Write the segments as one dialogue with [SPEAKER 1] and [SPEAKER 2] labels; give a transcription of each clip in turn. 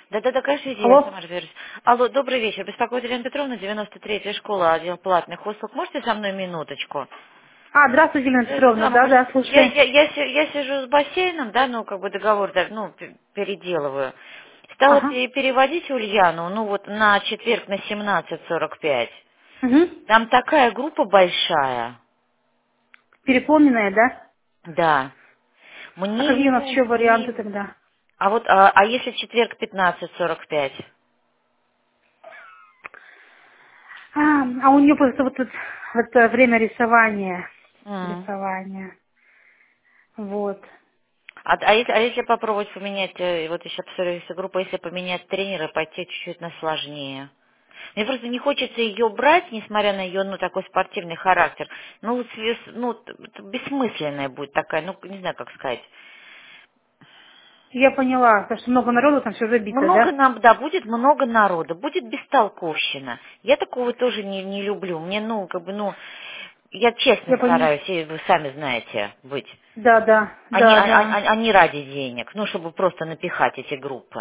[SPEAKER 1] Да-да-да, каждый день я
[SPEAKER 2] Алло?
[SPEAKER 1] сама разберусь. Алло, добрый вечер. Беспокоит Елена Петровна, 93-я школа, отдел платных услуг. Можете со мной минуточку?
[SPEAKER 2] Здравствуйте, Елена Петровна.
[SPEAKER 1] Да, мы
[SPEAKER 2] Да,
[SPEAKER 1] просто...
[SPEAKER 2] слушаю.
[SPEAKER 1] Я сижу с бассейном, да, ну, как бы договор, да, ну, переделываю. Стала
[SPEAKER 2] Ага.
[SPEAKER 1] переводить Ульяну, ну, вот на четверг на 17:45.
[SPEAKER 2] Угу.
[SPEAKER 1] Там такая группа большая.
[SPEAKER 2] Переполненная, да?
[SPEAKER 1] Да.
[SPEAKER 2] А
[SPEAKER 1] Мне
[SPEAKER 2] какие у нас
[SPEAKER 1] его...
[SPEAKER 2] еще варианты тогда?
[SPEAKER 1] А вот, а если в четверг 15:45?
[SPEAKER 2] А у нее просто вот это время рисования.
[SPEAKER 1] М.
[SPEAKER 2] Рисования. Вот.
[SPEAKER 1] А если попробовать поменять, вот еще посмотрю, если группа, если поменять тренера, пойти чуть-чуть на сложнее. Мне просто не хочется ее брать, несмотря на ее, ну, такой спортивный характер. Ну, вот ну, это бессмысленная будет такая, ну, не знаю, как сказать.
[SPEAKER 2] Я поняла, потому что много народу там все забито,
[SPEAKER 1] Много
[SPEAKER 2] да?
[SPEAKER 1] нам, да, будет много народа, будет бестолковщина. Я такого тоже не люблю. Мне, ну, как бы, ну, я честно
[SPEAKER 2] Я поняла.
[SPEAKER 1] стараюсь, и вы сами знаете, быть.
[SPEAKER 2] Да, да,
[SPEAKER 1] Они,
[SPEAKER 2] да, да.
[SPEAKER 1] они ради денег, ну, чтобы просто напихать эти группы.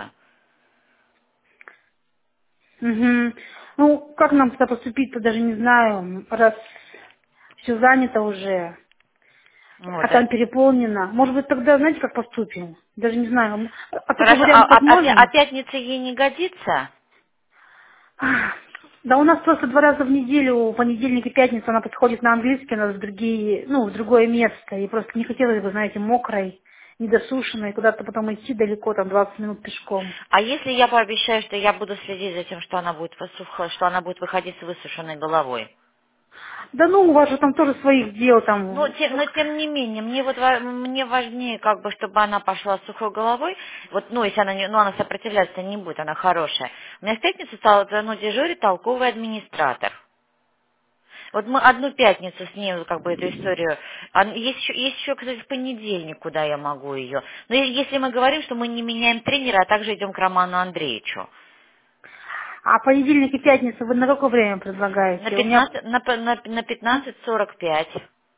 [SPEAKER 2] Угу. Ну, как нам тогда поступить-то, даже не знаю. Раз все занято уже. А
[SPEAKER 1] Вот.
[SPEAKER 2] там переполнено. Может быть, тогда, знаете, как поступим? Даже не знаю. А такой
[SPEAKER 1] Хорошо,
[SPEAKER 2] вариант
[SPEAKER 1] а
[SPEAKER 2] возможен?
[SPEAKER 1] пятница ей не годится?
[SPEAKER 2] Да у нас просто 2 раза в неделю, понедельник и пятница, она подходит на английский, у нас в другие, ну, в другое место. И просто не хотелось бы, знаете, мокрой, недосушенной, куда-то потом идти далеко, там 20 минут пешком.
[SPEAKER 1] А если я пообещаю, что я буду следить за тем, что она будет что она будет выходить с высушенной головой?
[SPEAKER 2] Да ну, у вас же там тоже своих дел,
[SPEAKER 1] Но,
[SPEAKER 2] там.
[SPEAKER 1] но тем не менее, мне вот мне важнее, как бы, чтобы она пошла с сухой головой. Вот, ну, если она не, ну, она сопротивляться не будет, она хорошая. У меня в пятницу стал, ну, дежурить толковый администратор. Вот мы одну пятницу с ней, как бы, эту историю. Есть еще, кстати, в понедельник, куда я могу ее. Но если мы говорим, что мы не меняем тренера, а также идем к Роману Андреевичу.
[SPEAKER 2] А понедельник и пятница вы на какое время
[SPEAKER 1] На
[SPEAKER 2] предлагаете? У меня
[SPEAKER 1] 15, на 15:45.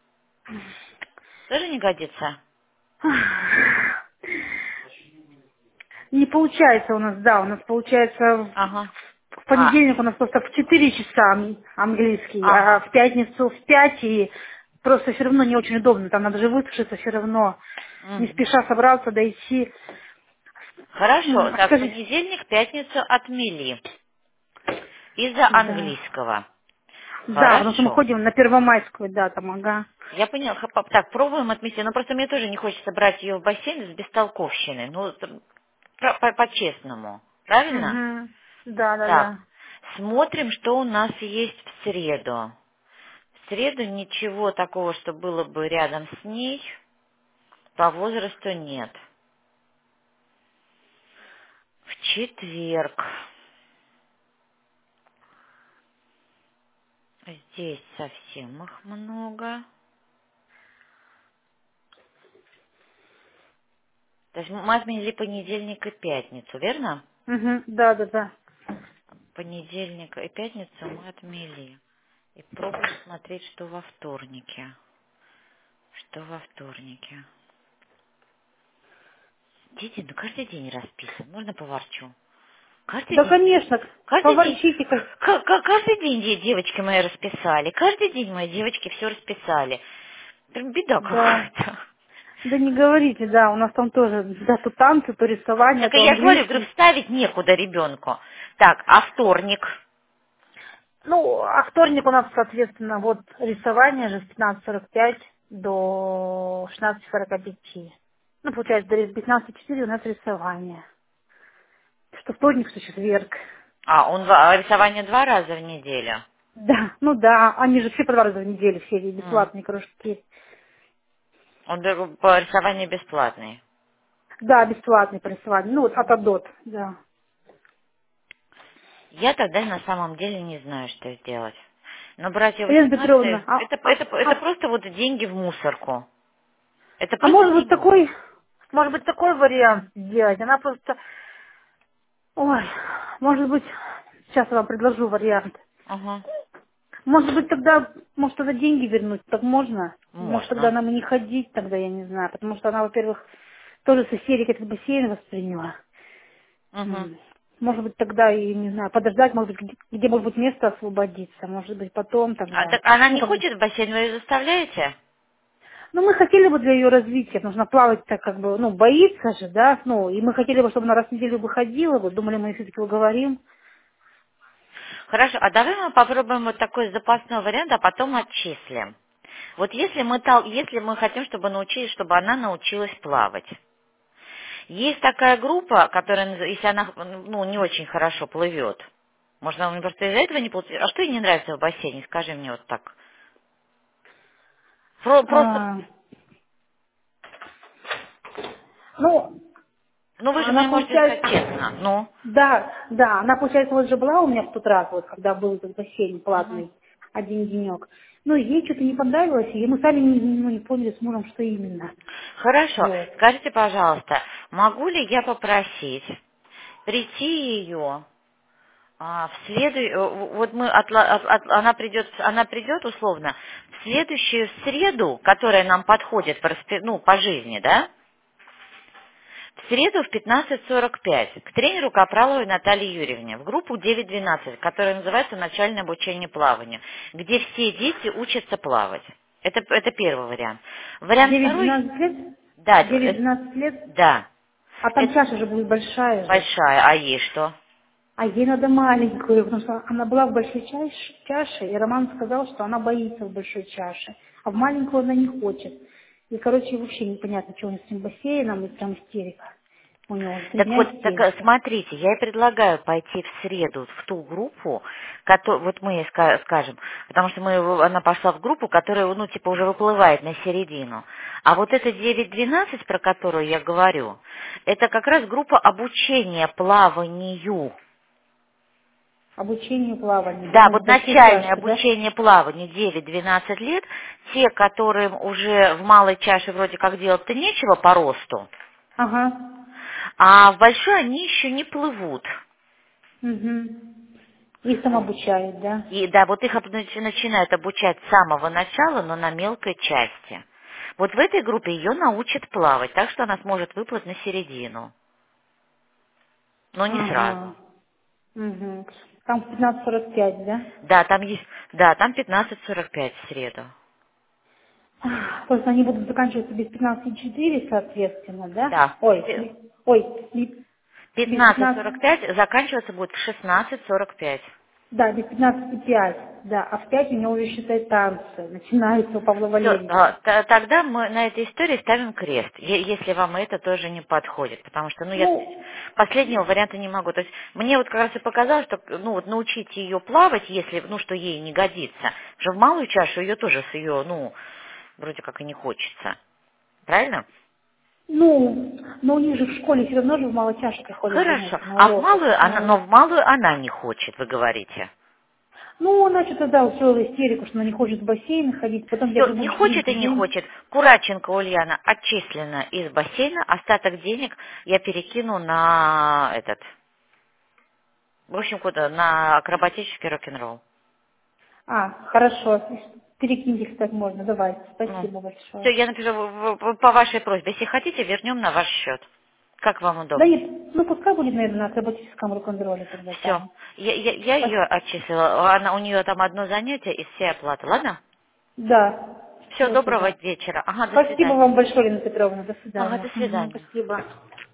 [SPEAKER 1] Тоже не годится?
[SPEAKER 2] не получается у нас, да, у нас получается
[SPEAKER 1] Ага.
[SPEAKER 2] в
[SPEAKER 1] А,
[SPEAKER 2] понедельник у нас просто в 4 часа английский, а
[SPEAKER 1] ага.
[SPEAKER 2] в пятницу в 5 и просто все равно не очень удобно, там надо же высушиться все равно, не
[SPEAKER 1] Мгм.
[SPEAKER 2] спеша собраться, дойти.
[SPEAKER 1] Хорошо.
[SPEAKER 2] А
[SPEAKER 1] Так,
[SPEAKER 2] скажи,
[SPEAKER 1] понедельник, пятницу отмели. Из-за
[SPEAKER 2] да,
[SPEAKER 1] английского.
[SPEAKER 2] да, потому что мы
[SPEAKER 1] Хорошо.
[SPEAKER 2] ходим на Первомайскую, да, там, ага.
[SPEAKER 1] Я поняла. Так, пробуем отмести. Но просто мне тоже не хочется брать ее в бассейн с бестолковщиной. Ну, по-честному. Правильно?
[SPEAKER 2] Угу. Да, да,
[SPEAKER 1] Так,
[SPEAKER 2] да.
[SPEAKER 1] смотрим, что у нас есть в среду. В среду ничего такого, что было бы рядом с ней, по возрасту нет. В четверг. Здесь совсем их много. То есть мы отменили понедельник и пятницу, верно?
[SPEAKER 2] Угу. Да, да, да.
[SPEAKER 1] Понедельник и пятницу мы отмели. И пробуем смотреть, что во вторнике. Что во вторнике. Дети, ну каждый день расписан. Можно поворчу? Каждый
[SPEAKER 2] Да,
[SPEAKER 1] день.
[SPEAKER 2] конечно,
[SPEAKER 1] Каждый день.
[SPEAKER 2] поворчите.
[SPEAKER 1] Каждый день девочки мои расписали. Каждый день мои девочки все расписали. Прям беда
[SPEAKER 2] Да.
[SPEAKER 1] какая-то.
[SPEAKER 2] Да не говорите, да, у нас там тоже, да, то танцы, то рисование,
[SPEAKER 1] Так и
[SPEAKER 2] то
[SPEAKER 1] я же говорю,
[SPEAKER 2] английский.
[SPEAKER 1] вставить некуда ребенку. Так, а вторник?
[SPEAKER 2] Ну, а вторник у нас, соответственно, вот рисование же с 15:45 до 16:45. Ну, получается, до 15:04 у нас рисование. Что вторник, что четверг.
[SPEAKER 1] А, рисование 2 раза в неделю.
[SPEAKER 2] Да, ну да, они же все по 2 раза в неделю, все эти
[SPEAKER 1] М.
[SPEAKER 2] бесплатные кружки.
[SPEAKER 1] По рисованию бесплатный.
[SPEAKER 2] Да, бесплатные по рисованию. Ну, вот от Адот, да.
[SPEAKER 1] Я тогда на самом деле не знаю, что сделать. Но братья
[SPEAKER 2] Елена
[SPEAKER 1] 18,
[SPEAKER 2] Петровна,
[SPEAKER 1] это просто вот деньги в мусорку. Это
[SPEAKER 2] а
[SPEAKER 1] просто деньги.
[SPEAKER 2] может быть такой вариант сделать? Она просто, ой, может быть, сейчас я вам предложу вариант.
[SPEAKER 1] Ага.
[SPEAKER 2] Может тогда деньги вернуть, так можно? Может тогда
[SPEAKER 1] Можно.
[SPEAKER 2] нам и не ходить, тогда я не знаю, потому что она, во-первых, тоже с истерикой этот бассейн восприняла.
[SPEAKER 1] Угу.
[SPEAKER 2] М. Может быть, тогда и, не знаю, подождать, может быть, где может быть место освободиться, может быть, потом тогда.
[SPEAKER 1] Так она
[SPEAKER 2] Ну,
[SPEAKER 1] не
[SPEAKER 2] как бы.
[SPEAKER 1] хочет в бассейн, вы ее заставляете?
[SPEAKER 2] Ну, мы хотели бы для ее развития, нужно плавать так как бы, ну, боится же, да, ну, и мы хотели бы, чтобы она раз в неделю выходила, вот думали, мы все-таки уговорим.
[SPEAKER 1] Хорошо, а давай мы попробуем вот такой запасной вариант, а потом отчислим. Вот если мы хотим, чтобы она научилась плавать. Есть такая группа, которая, если она не очень хорошо плывет, может, она просто из-за этого не получится. А что ей не нравится в бассейне? Скажи мне вот так. Просто,
[SPEAKER 2] А, ну,
[SPEAKER 1] вы же
[SPEAKER 2] она
[SPEAKER 1] мне можете сказать
[SPEAKER 2] получается,
[SPEAKER 1] честно. Ну.
[SPEAKER 2] да, она, получается, вот же была у меня в тот раз, вот, когда был этот бассейн
[SPEAKER 1] Мгм.
[SPEAKER 2] платный, один денек. Ну, ей что-то не понравилось, и мы сами не поняли с мужем, что именно.
[SPEAKER 1] Хорошо.
[SPEAKER 2] Вот.
[SPEAKER 1] Скажите, пожалуйста, могу ли я попросить прийти ее вот она придет условно в следующую среду, которая нам подходит по жизни, да? В среду в 15:45 к тренеру Капраловой Наталье Юрьевне в группу 9-12, которая называется «Начальное обучение плаванию», где все дети учатся плавать. Это первый вариант. Вариант второй,
[SPEAKER 2] 9-12 лет?
[SPEAKER 1] да,
[SPEAKER 2] 9-12 лет?
[SPEAKER 1] да,
[SPEAKER 2] А там
[SPEAKER 1] это
[SPEAKER 2] чаша же будет большая же.
[SPEAKER 1] большая, а ей что?
[SPEAKER 2] А ей надо маленькую, потому что она была в большой чаше, и Роман сказал, что она боится в большой чаше, а в маленькую она не хочет. И, короче, вообще непонятно, что у него с этим бассейном, и там истерика. У него 3
[SPEAKER 1] Так
[SPEAKER 2] дня
[SPEAKER 1] вот,
[SPEAKER 2] истерика.
[SPEAKER 1] смотрите, я и предлагаю пойти в среду в ту группу, вот мы ей скажем, потому что она пошла в группу, которая, уже выплывает на середину. А вот эта 9-12, про которую я говорю, это как раз группа обучения плаванию.
[SPEAKER 2] Обучение плаванию,
[SPEAKER 1] Да,
[SPEAKER 2] ну, в
[SPEAKER 1] вот
[SPEAKER 2] большой
[SPEAKER 1] начальное
[SPEAKER 2] чашке, да?
[SPEAKER 1] обучение плаванию 9-12 лет, те, которым уже в малой чаше вроде как делать-то нечего по росту,
[SPEAKER 2] Ага.
[SPEAKER 1] а в большой они еще не плывут.
[SPEAKER 2] Угу. Их там обучают, да?
[SPEAKER 1] И да, вот их начинают обучать с самого начала, но на мелкой части. Вот в этой группе ее научат плавать, так что она сможет выплыть на середину, но не
[SPEAKER 2] Ага.
[SPEAKER 1] сразу.
[SPEAKER 2] Угу. Там в 15:45, да?
[SPEAKER 1] Да, там 15:45 в среду.
[SPEAKER 2] Просто они будут заканчиваться без 15:04, соответственно, да?
[SPEAKER 1] Да,
[SPEAKER 2] Без 15,
[SPEAKER 1] 15:45 заканчиваться будет в 16:45.
[SPEAKER 2] да, без 15:05, да, а в 5 у него уже, считай, танцы начинаются у Павла
[SPEAKER 1] Все,
[SPEAKER 2] Валерьевича.
[SPEAKER 1] тогда мы на этой истории ставим крест, если вам это тоже не подходит, потому что, я
[SPEAKER 2] Ну,
[SPEAKER 1] последнего варианта не могу. То есть мне вот как раз и показалось, что, научить ее плавать, если, что ей не годится, что в малую чашу ее тоже с ее, вроде как и не хочется. Правильно?
[SPEAKER 2] но у них же в школе все равно же в малой чаше приходят
[SPEAKER 1] Хорошо.
[SPEAKER 2] занятия на
[SPEAKER 1] А в
[SPEAKER 2] уроках.
[SPEAKER 1] малую,
[SPEAKER 2] Ну,
[SPEAKER 1] но в малую она не хочет, вы говорите.
[SPEAKER 2] она что-то, да, устроила истерику, что она не хочет в бассейн ходить. Потом я
[SPEAKER 1] Все,
[SPEAKER 2] думаю,
[SPEAKER 1] не
[SPEAKER 2] на
[SPEAKER 1] хочет и
[SPEAKER 2] следующий
[SPEAKER 1] не
[SPEAKER 2] день,
[SPEAKER 1] хочет. Кураченко Ульяна отчислена из бассейна, остаток денег я перекину на в общем, куда? На акробатический рок-н-ролл.
[SPEAKER 2] хорошо, перекиньте, кстати, можно, давай,
[SPEAKER 1] Ну,
[SPEAKER 2] спасибо
[SPEAKER 1] все,
[SPEAKER 2] большое.
[SPEAKER 1] я напишу по вашей просьбе. Если хотите, вернем на ваш счет. Как вам
[SPEAKER 2] Да
[SPEAKER 1] удобнее?
[SPEAKER 2] нет, пускай будет, наверное, на акробатическом рок-н-ролле тогда
[SPEAKER 1] Все.
[SPEAKER 2] там.
[SPEAKER 1] Я ее отчислила. У нее там одно занятие из всей оплаты. Ладно?
[SPEAKER 2] Да,
[SPEAKER 1] Все,
[SPEAKER 2] все
[SPEAKER 1] доброго
[SPEAKER 2] тогда.
[SPEAKER 1] вечера. Ага, до
[SPEAKER 2] Спасибо
[SPEAKER 1] свидания.
[SPEAKER 2] вам большое, Лена Петровна. До
[SPEAKER 1] Ага,
[SPEAKER 2] свидания.
[SPEAKER 1] до
[SPEAKER 2] Мгм,
[SPEAKER 1] свидания.
[SPEAKER 2] спасибо.